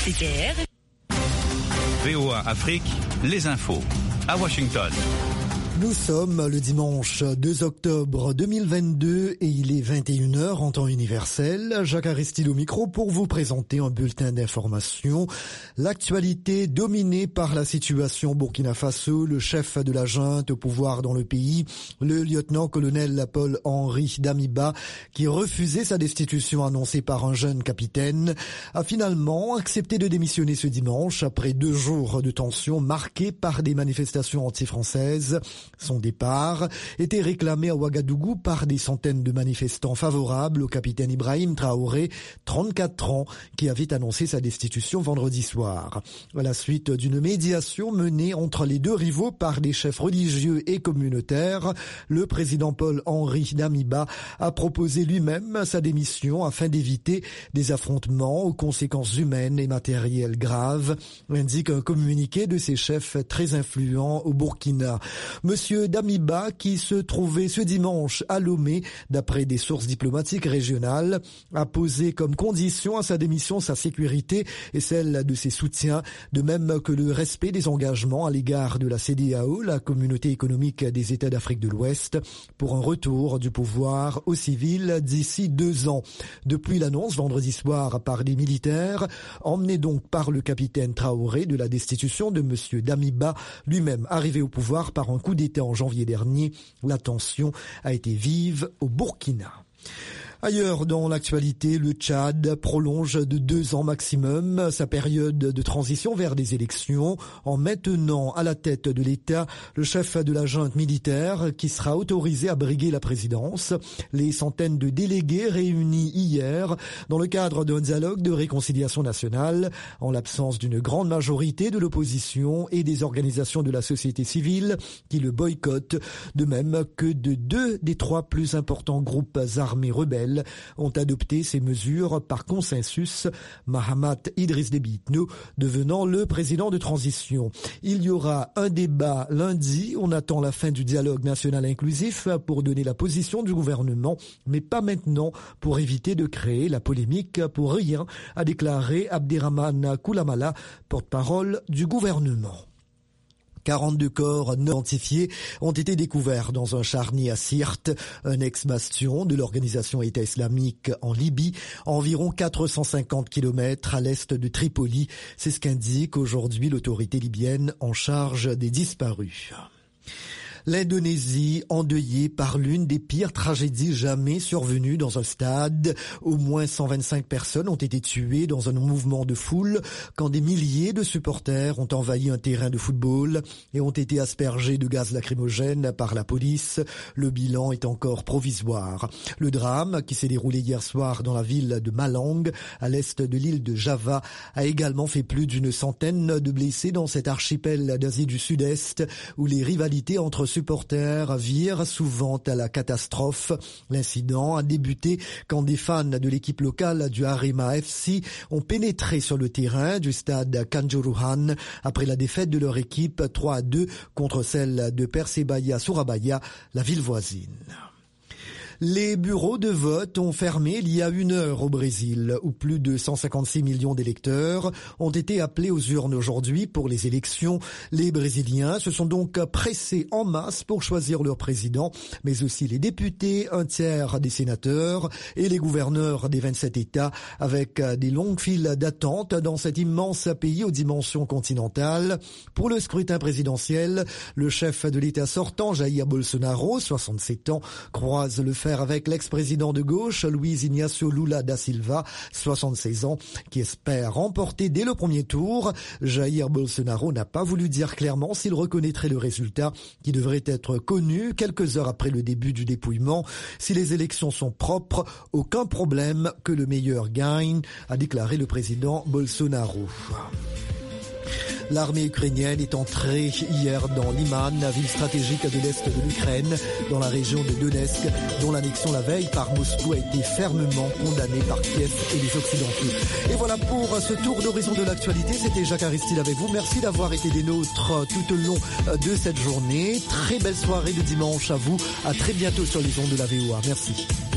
CKR. VOA Afrique, les infos. À Washington. Nous sommes le dimanche 2 octobre 2022 et il est 21h en temps universel. Jacques Aristide au micro pour vous présenter un bulletin d'information. L'actualité dominée par la situation Burkina Faso, le chef de la junte au pouvoir dans le pays, le lieutenant-colonel Paul-Henri Damiba, qui refusait sa destitution annoncée par un jeune capitaine, a finalement accepté de démissionner ce dimanche après 2 jours de tension marqués par des manifestations anti-françaises. Son départ était réclamé à Ouagadougou par des centaines de manifestants favorables au capitaine Ibrahim Traoré, 34 ans, qui avait annoncé sa destitution vendredi soir. À la suite d'une médiation menée entre les 2 rivaux par des chefs religieux et communautaires, le président Paul-Henri Damiba a proposé lui-même sa démission afin d'éviter des affrontements aux conséquences humaines et matérielles graves, indique un communiqué de ses chefs très influents au Burkina. Monsieur Damiba, qui se trouvait ce dimanche à Lomé, d'après des sources diplomatiques régionales, a posé comme condition à sa démission sa sécurité et celle de ses soutiens, de même que le respect des engagements à l'égard de la CEDEAO, la Communauté économique des États d'Afrique de l'Ouest, pour un retour du pouvoir aux civils d'ici 2 ans. Depuis l'annonce vendredi soir par des militaires, emmenés donc par le capitaine Traoré de la destitution de monsieur Damiba, lui-même arrivé au pouvoir par un coup d'État en janvier dernier, la tension a été vive au Burkina. Ailleurs dans l'actualité, le Tchad prolonge de 2 ans maximum sa période de transition vers des élections en maintenant à la tête de l'État le chef de la junte militaire qui sera autorisé à briguer la présidence. Les centaines de délégués réunis hier dans le cadre d'un dialogue de réconciliation nationale en l'absence d'une grande majorité de l'opposition et des organisations de la société civile qui le boycottent, de même que de 2 des 3 plus importants groupes armés rebelles ont adopté ces mesures par consensus, Mahamat Idriss Déby Itno devenant le président de transition. Il y aura un débat lundi, on attend la fin du dialogue national inclusif pour donner la position du gouvernement, mais pas maintenant pour éviter de créer la polémique pour rien, a déclaré Abderrahmane Koulamala, porte-parole du gouvernement. 42 corps non identifiés ont été découverts dans un charnier à Sirte, un ex-bastion de l'organisation État islamique en Libye, à environ 450 km à l'est de Tripoli. C'est ce qu'indique aujourd'hui l'autorité libyenne en charge des disparus. L'Indonésie, endeuillée par l'une des pires tragédies jamais survenues dans un stade. Au moins 125 personnes ont été tuées dans un mouvement de foule quand des milliers de supporters ont envahi un terrain de football et ont été aspergés de gaz lacrymogène par la police. Le bilan est encore provisoire. Le drame, qui s'est déroulé hier soir dans la ville de Malang, à l'est de l'île de Java, a également fait plus d'une centaine de blessés dans cet archipel d'Asie du Sud-Est où les rivalités entre supporters virent souvent à la catastrophe. L'incident a débuté quand des fans de l'équipe locale du Arema FC ont pénétré sur le terrain du stade Kanjuruhan après la défaite de leur équipe 3-2 contre celle de Persebaya Surabaya, la ville voisine. Les bureaux de vote ont fermé il y a 1 heure au Brésil, où plus de 156 millions d'électeurs ont été appelés aux urnes aujourd'hui pour les élections. Les Brésiliens se sont donc pressés en masse pour choisir leur président, mais aussi les députés, un tiers des sénateurs et les gouverneurs des 27 États, avec des longues files d'attente dans cet immense pays aux dimensions continentales. Pour le scrutin présidentiel, le chef de l'État sortant, Jair Bolsonaro, 67 ans, croise le fer avec l'ex-président de gauche, Luiz Inácio Lula da Silva, 76 ans, qui espère remporter dès le premier tour. Jair Bolsonaro n'a pas voulu dire clairement s'il reconnaîtrait le résultat, qui devrait être connu quelques heures après le début du dépouillement. Si les élections sont propres, aucun problème que le meilleur gagne, a déclaré le président Bolsonaro. L'armée ukrainienne est entrée hier dans Liman, ville stratégique de l'est de l'Ukraine, dans la région de Donetsk, dont l'annexion la veille par Moscou a été fermement condamnée par Kiev et les Occidentaux. Et voilà pour ce tour d'horizon de l'actualité. C'était Jacques Aristide avec vous. Merci d'avoir été des nôtres tout au long de cette journée. Très belle soirée de dimanche à vous. À très bientôt sur les ondes de la VOA. Merci.